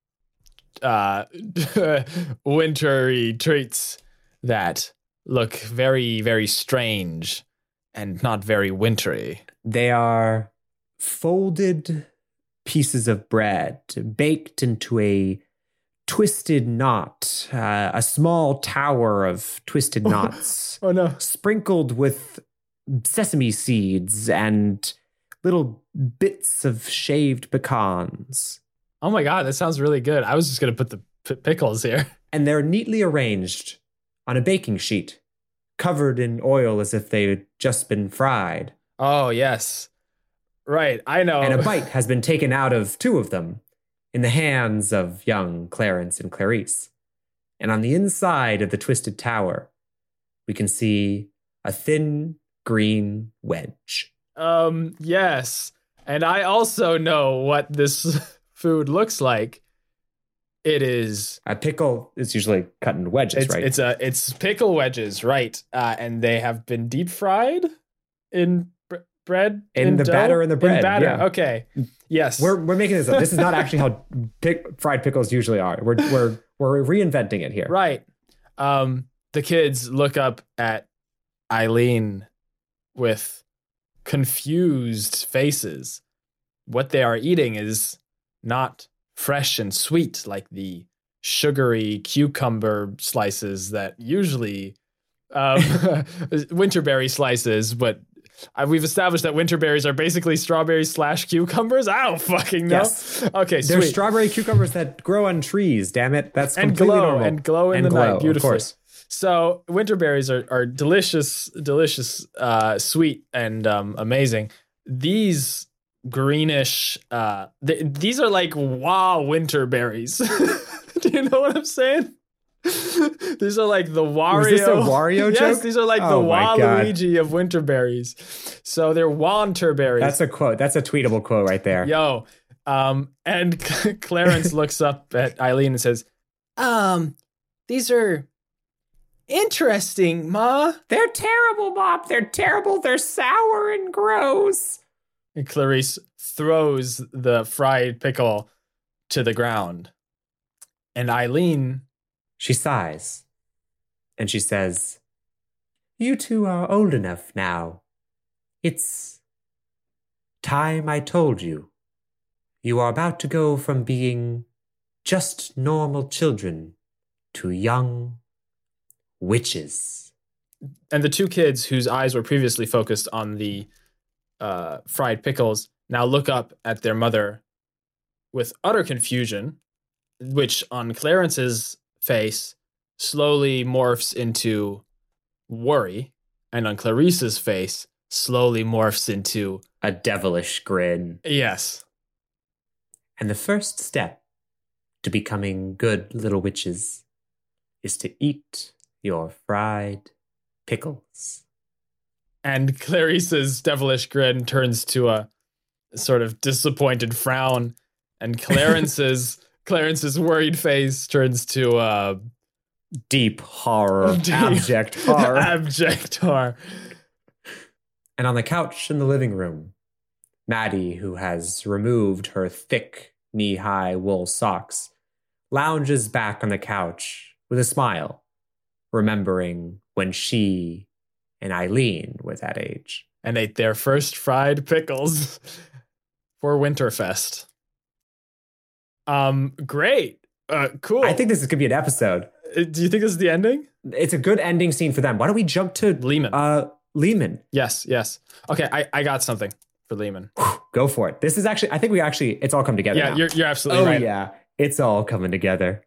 wintry treats that look very, very strange and not very wintry. They are folded pieces of bread baked into a twisted knot, a small tower of twisted knots. Oh no. Sprinkled with sesame seeds and little bits of shaved pecans. Oh my God, that sounds really good. I was just going to put the pickles here. And they're neatly arranged on a baking sheet, covered in oil as if they'd just been fried. Oh, yes. Right, I know. And a bite has been taken out of two of them in the hands of young Clarence and Clarice. And on the inside of the twisted tower, we can see a thin green wedge. Yes. And I also know what this food looks like. It is a pickle. Is usually cut in wedges, right? It's pickle wedges, right? And they have been deep fried in bread, in the dough? batter in the bread. In batter. Yeah. Okay. Yes. We're making this up. This is not actually how fried pickles usually are. We're reinventing it here. Right. The kids look up at Eileen with confused faces. What they are eating is not fresh and sweet like the sugary cucumber slices that usually winterberry slices, but we've established that winterberries are basically strawberries / cucumbers. I don't fucking know. Yes. Okay, they're sweet. Strawberry cucumbers that grow on trees. Damn it, that's and completely glow normal. and glow in the night beautifully. Of course. So winterberries are delicious, sweet and amazing. These greenish, these are like winter berries. Do you know what I'm saying? These are like the Wario. Was this a Wario joke? Yes, these are like the Waluigi of winter berries. So they're wanterberries. That's a quote. That's a tweetable quote right there. Yo. And Clarence looks up at Eileen and says, these are interesting, Ma. They're terrible, Mom. They're terrible. They're sour and gross. And Clarice throws the fried pickle to the ground. And Eileen... She sighs. And she says, "You two are old enough now. It's time I told you. You are about to go from being just normal children to young witches." And the two kids whose eyes were previously focused on the fried pickles now look up at their mother with utter confusion, which on Clarence's face slowly morphs into worry, and on Clarice's face slowly morphs into a devilish grin. Yes. And the first step to becoming good little witches is to eat your fried pickles. And Clarice's devilish grin turns to a sort of disappointed frown, and Clarence's worried face turns to deep horror, abject horror. Abject horror. And on the couch in the living room, Maddie, who has removed her thick, knee-high wool socks, lounges back on the couch with a smile, remembering when she and Eileen were that age. And ate their first fried pickles for Winterfest. Great. Cool. I think this is going to be an episode. Do you think this is the ending? It's a good ending scene for them. Why don't we jump to Lehman? Lehman. Yes. Okay, I got something for Lehman. Go for it. This is actually, I think it's all come together. Yeah, now. you're absolutely right. Oh, yeah. It's all coming together.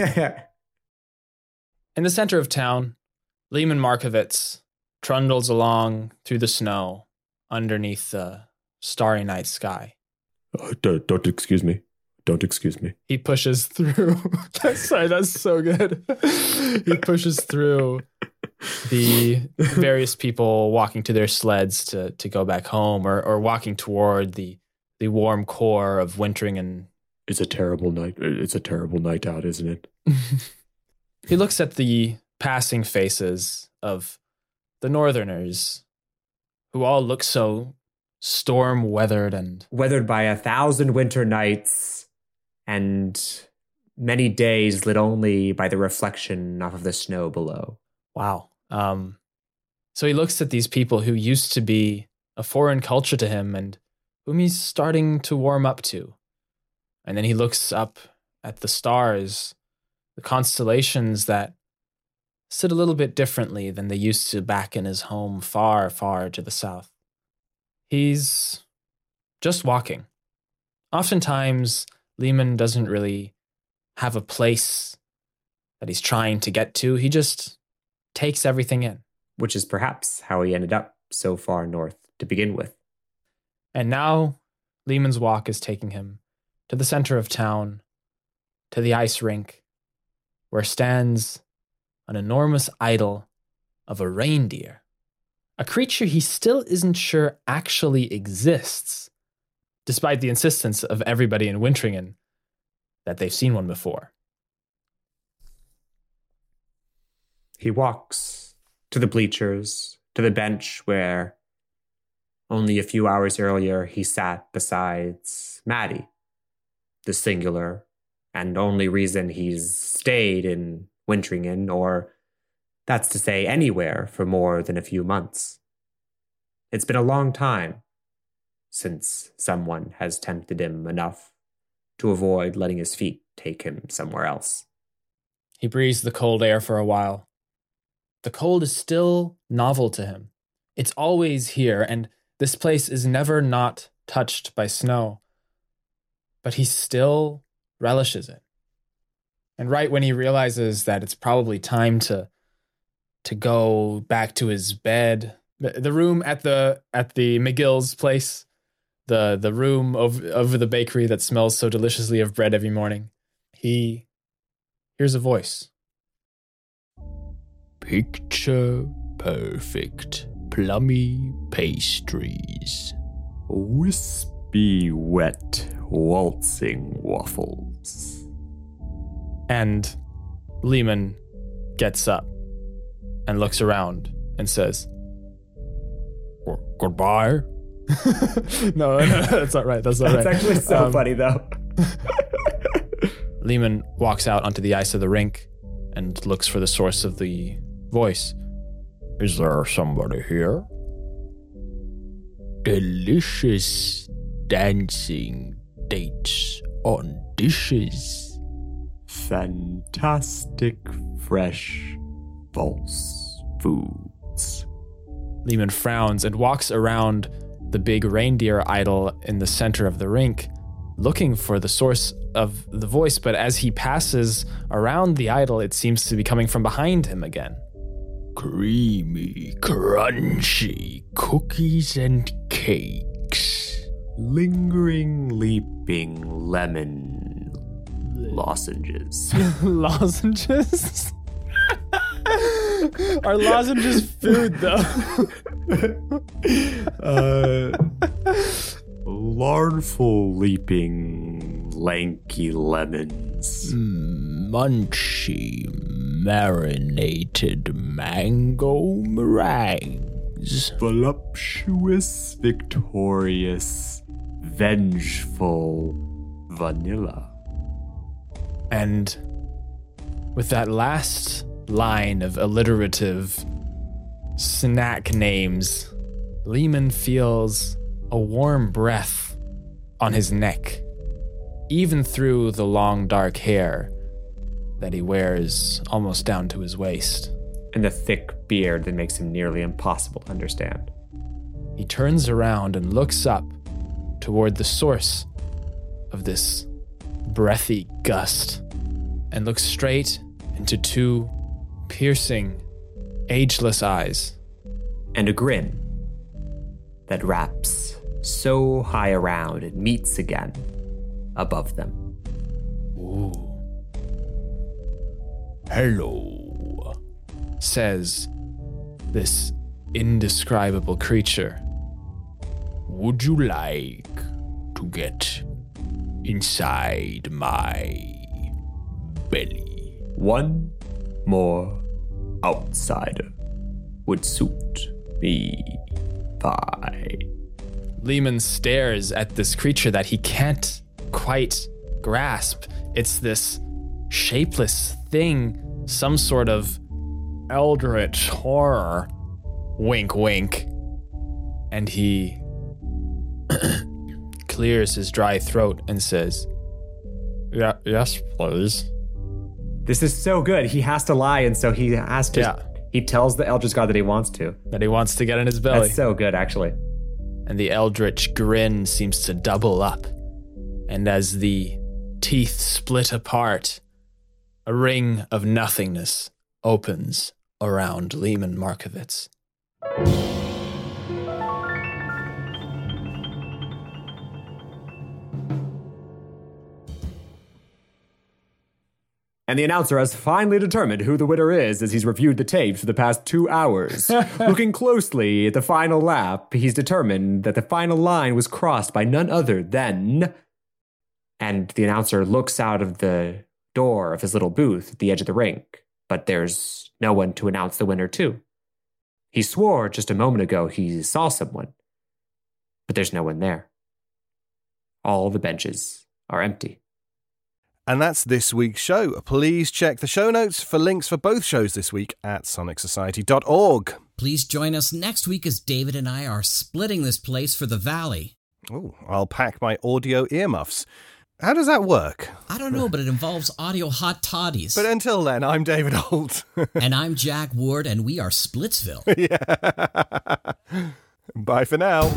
In the center of town, Lehman Markovitz trundles along through the snow underneath the starry night sky. Don't excuse me. Don't excuse me. He pushes through. Sorry, that's so good. He pushes through the various people walking to their sleds to go back home or walking toward the warm core of wintering. And it's a terrible night. It's a terrible night out, isn't it? He looks at the passing faces of the Northerners, who all look so storm-weathered and... weathered by 1,000 winter nights and many days lit only by the reflection off of the snow below. Wow. So he looks at these people who used to be a foreign culture to him and whom he's starting to warm up to. And then he looks up at the stars, the constellations that sit a little bit differently than they used to back in his home far, far to the south. He's just walking. Oftentimes, Lehman doesn't really have a place that he's trying to get to. He just takes everything in. Which is perhaps how he ended up so far north to begin with. And now, Lehman's walk is taking him to the center of town, to the ice rink, where stands an enormous idol of a reindeer, a creature he still isn't sure actually exists, despite the insistence of everybody in Wintringen that they've seen one before. He walks to the bleachers, to the bench where only a few hours earlier he sat beside Maddie, the singular and only reason he's stayed in Wintringen, or that's to say anywhere, for more than a few months. It's been a long time since someone has tempted him enough to avoid letting his feet take him somewhere else. He breathes the cold air for a while. The cold is still novel to him. It's always here, and this place is never not touched by snow. But he still relishes it. And right when he realizes that it's probably time to go back to his bed, the room at the McGill's place, the room over the bakery that smells so deliciously of bread every morning, he hears a voice. Picture perfect plummy pastries. Wispy wet waltzing waffles. And Lehman gets up and looks around and says, Goodbye. No, that's not right. That's not right. That's actually so funny, though. Lehman walks out onto the ice of the rink and looks for the source of the voice. Is there somebody here? Delicious dancing dates on dishes. Fantastic, fresh, false foods. Lehman frowns and walks around the big reindeer idol in the center of the rink, looking for the source of the voice, but as he passes around the idol, it seems to be coming from behind him again. Creamy, crunchy cookies and cakes. Lingering, leaping lemon lozenges. Lozenges? Are lozenges food, though? Larval leaping lanky lemons. Munchy marinated mango meringues. Voluptuous, victorious, vengeful vanilla. And with that last line of alliterative snack names, Lehman feels a warm breath on his neck, even through the long dark hair that he wears almost down to his waist. And the thick beard that makes him nearly impossible to understand. He turns around and looks up toward the source of this breathy gust and looks straight into two piercing, ageless eyes. And a grin that wraps so high around it meets again above them. Ooh. Hello, says this indescribable creature. Would you like to get inside my belly? One more outsider would suit me fine. Lehman stares at this creature that he can't quite grasp. It's this shapeless thing, some sort of eldritch horror. Wink, wink. And he clears his dry throat and says, "Yeah, yes, please." This is so good. He has to lie, and so he has to. Yeah. He tells the Eldritch God that he wants to. That he wants to get in his belly. That's so good, actually. And the eldritch grin seems to double up. And as the teeth split apart, a ring of nothingness opens around Lehman Markovitz. And the announcer has finally determined who the winner is as he's reviewed the tapes for the past 2 hours. Looking closely at the final lap, he's determined that the final line was crossed by none other than... And the announcer looks out of the door of his little booth at the edge of the rink, but there's no one to announce the winner to. He swore just a moment ago he saw someone, but there's no one there. All the benches are empty. And that's this week's show. Please check the show notes for links for both shows this week at sonicsociety.org. Please join us next week as David and I are splitting this place for the Valley. Oh, I'll pack my audio earmuffs. How does that work? I don't know, but it involves audio hot toddies. But until then, I'm David Holt. And I'm Jack Ward, and we are Splitsville. Yeah. Bye for now.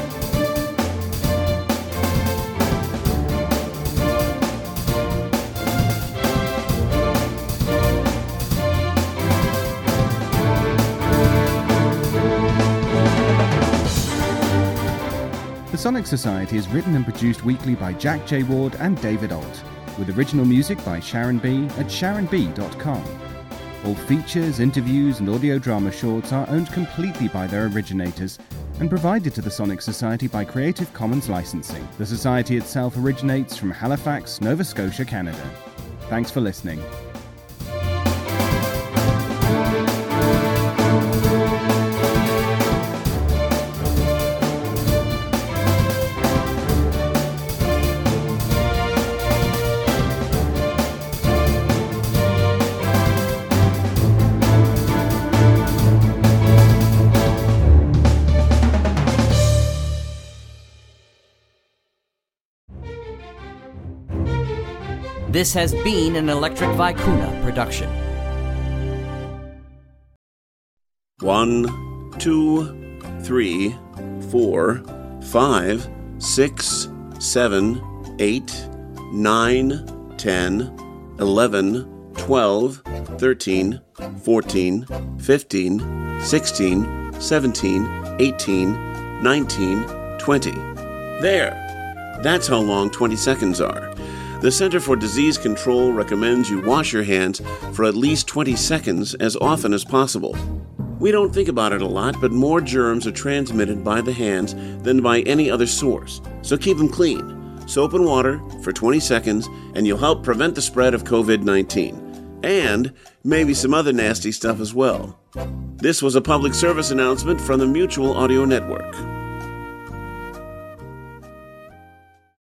The Sonic Society is written and produced weekly by Jack J. Ward and David Alt, with original music by Sharon B. at sharonb.com. All features, interviews, and audio drama shorts are owned completely by their originators and provided to the Sonic Society by Creative Commons licensing. The Society itself originates from Halifax, Nova Scotia, Canada. Thanks for listening. This has been an Electric Vicuna production. 1, 2, 3, 4, 5, 6, 7, 8, 9, 10, 11, 12, 13, 14, 15, 16, 17, 18, 19, 20. There. That's how long 20 seconds are. The Center for Disease Control recommends you wash your hands for at least 20 seconds as often as possible. We don't think about it a lot, but more germs are transmitted by the hands than by any other source, so keep them clean. Soap and water for 20 seconds, and you'll help prevent the spread of COVID-19. And maybe some other nasty stuff as well. This was a public service announcement from the Mutual Audio Network.